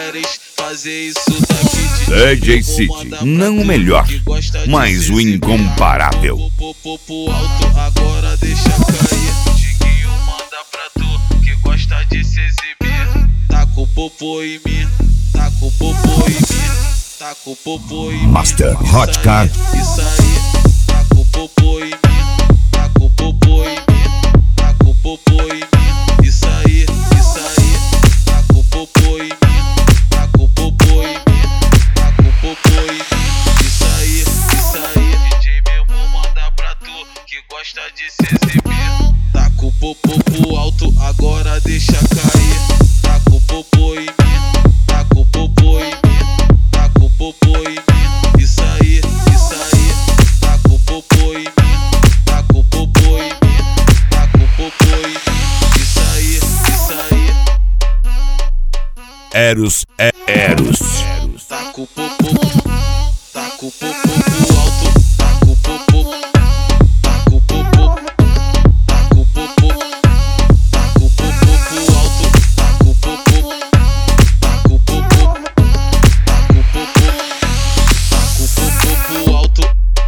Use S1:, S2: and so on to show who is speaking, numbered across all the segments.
S1: mulheres fazer isso daqui.
S2: DJ City, não o melhor, mas o incomparável.
S1: Pro alto, agora deixa cair. Diguinho manda pra tu que gosta de se exibir. Tá com o popô em mim, tá com o popô em mim, tá com o popô em mim.
S2: Master Hot Car.
S1: Isso aí, tá com o popô em mim, tá com o popô em mim, tá com o popô em mim. Isso aí, tá com o popô em mim, tá com o popô em mim, tá com o popô em mim. Isso aí, DJ mesmo manda pra tu que gosta de se exibir. Tá com o popô pro alto, agora deixa cair. Tá com o popô em mim, tá com o popô em mim, tá com o popô em mim. Isso aí, tá com o popô em mim, tá com o popô em mim, tá com o popô em mim. Isso aí.
S2: Eros.
S1: Tá com o popô, tá com o popô pro alto, tá com o popô, tá com o popô, tá com o popô, tá com o popô pro alto, tá com o popô, tá com o popô, tá com o popô, tá com o popô pro alto.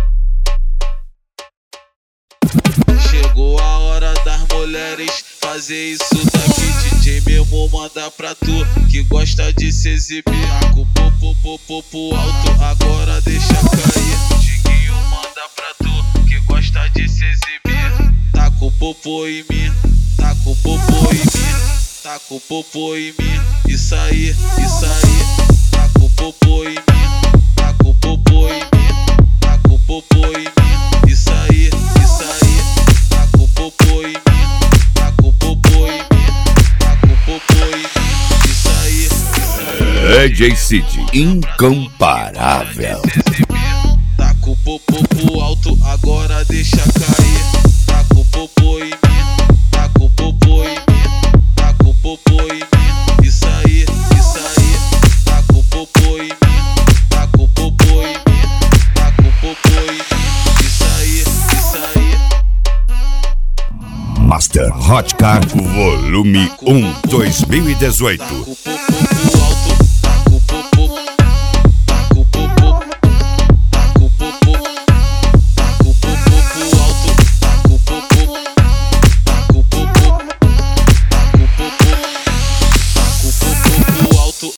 S1: Chegou a hora das mulheres fazer isso daqui. DJ mesmo manda pra tu que gosta de se exibir. Tá com o popô pro alto, agora deixa cair. Diguinho manda pra tu que gosta de se exibir. Tá com o popô em mim, tá com o popô em mim, tá com o popô em mim. Isso aí, tá com o popô em mim, tá com o popô em mim, tá com o popô em mim. Isso aí, tá com o popô em mim, tá com o popô em mim, tá com o popô em mim. Isso aí.
S2: DJ City, incomparável.
S1: Tá com o popô pro alto, agora deixa cair. Tá com o popô em mim, tá com o popô em mim, tá com o popô em mim. Isso aí, tá com o popô em mim, tá com o popô em mim, tá com o popô em mim. Isso aí.
S2: Master Hot Car Volume 1 2018.